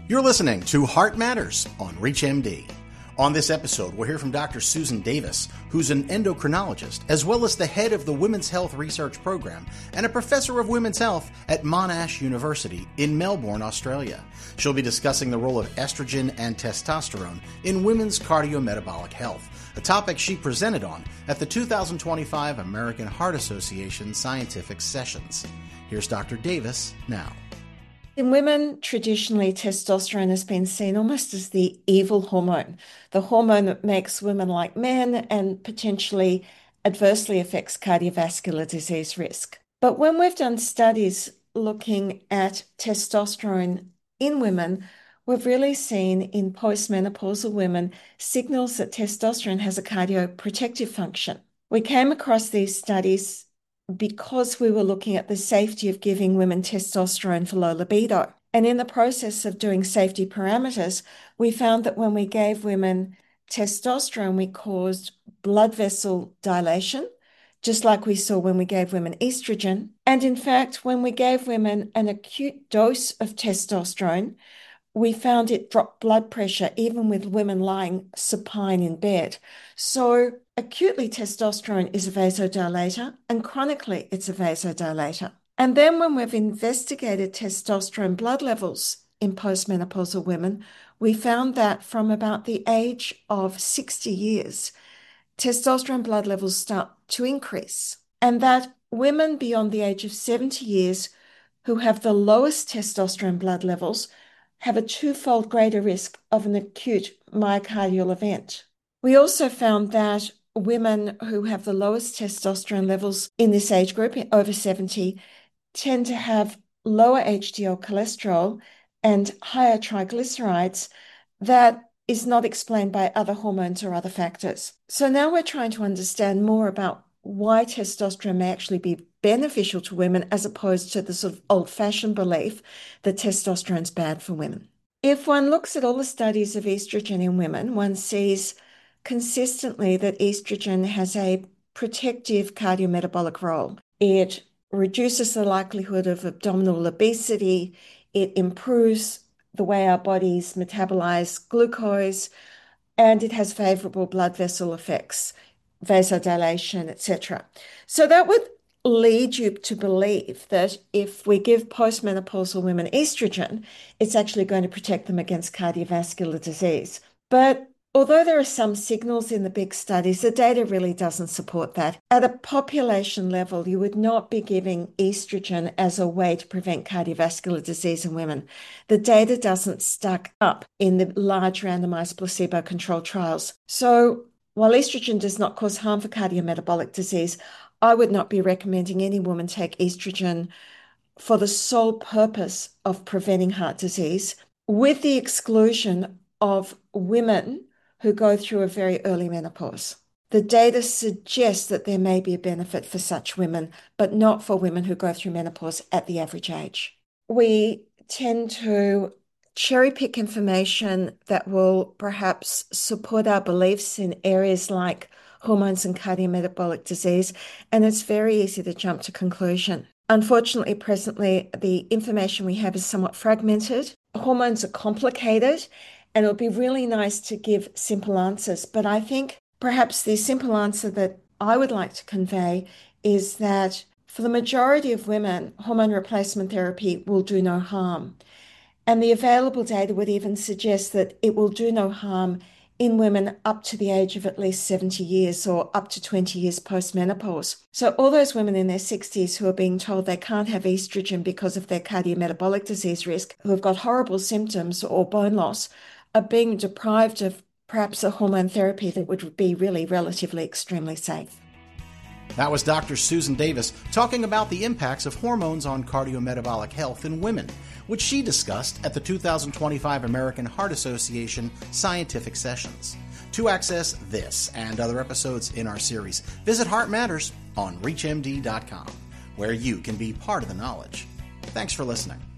You're listening to Heart Matters on ReachMD. On this episode, we'll hear from Dr. Susan Davis, who's an endocrinologist, as well as the head of the Women's Health Research Program and a professor of women's health at Monash University in Melbourne, Australia. She'll be discussing the role of estrogen and testosterone in women's cardiometabolic health, a topic she presented on at the 2025 American Heart Association Scientific Sessions. Here's Dr. Davis now. In women, traditionally, testosterone has been seen almost as the evil hormone, the hormone that makes women like men and potentially adversely affects cardiovascular disease risk. But when we've done studies looking at testosterone in women, we've really seen in postmenopausal women signals that testosterone has a cardioprotective function. We came across these studies because we were looking at the safety of giving women testosterone for low libido. And in the process of doing safety parameters, we found that when we gave women testosterone, we caused blood vessel dilation, just like we saw when we gave women estrogen. And in fact, when we gave women an acute dose of testosterone, we found it dropped blood pressure even with women lying supine in bed. So acutely, testosterone is a vasodilator, and chronically, it's a vasodilator. And then when we've investigated testosterone blood levels in postmenopausal women, we found that from about the age of 60 years, testosterone blood levels start to increase, and that women beyond the age of 70 years who have the lowest testosterone blood levels have a twofold greater risk of an acute myocardial event. We also found that women who have the lowest testosterone levels in this age group, over 70, tend to have lower HDL cholesterol and higher triglycerides that is not explained by other hormones or other factors. So now we're trying to understand more about why testosterone may actually be beneficial to women as opposed to the sort of old-fashioned belief that testosterone is bad for women. If one looks at all the studies of estrogen in women, one sees consistently that estrogen has a protective cardiometabolic role. It reduces the likelihood of abdominal obesity. It improves the way our bodies metabolize glucose, and it has favorable blood vessel effects, vasodilation, etc. So that would lead you to believe that if we give postmenopausal women estrogen, it's actually going to protect them against cardiovascular disease. But although there are some signals in the big studies, the data really doesn't support that. At a population level, you would not be giving estrogen as a way to prevent cardiovascular disease in women. The data doesn't stack up in the large randomized placebo-controlled trials. So while estrogen does not cause harm for cardiometabolic disease, I would not be recommending any woman take estrogen for the sole purpose of preventing heart disease, with the exclusion of women who go through a very early menopause. The data suggests that there may be a benefit for such women, but not for women who go through menopause at the average age. We tend to cherry pick information that will perhaps support our beliefs in areas like hormones and cardiometabolic disease, and it's very easy to jump to conclusion. Unfortunately, presently, the information we have is somewhat fragmented. Hormones are complicated, and it would be really nice to give simple answers. But I think perhaps the simple answer that I would like to convey is that for the majority of women, hormone replacement therapy will do no harm. And the available data would even suggest that it will do no harm in women up to the age of at least 70 years or up to 20 years post-menopause. So all those women in their 60s who are being told they can't have estrogen because of their cardiometabolic disease risk, who have got horrible symptoms or bone loss, are being deprived of perhaps a hormone therapy that would be really relatively extremely safe. That was Dr. Susan Davis talking about the impacts of hormones on cardiometabolic health in women, which she discussed at the 2025 American Heart Association Scientific Sessions. To access this and other episodes in our series, visit Heart Matters on ReachMD.com, where you can be part of the knowledge. Thanks for listening.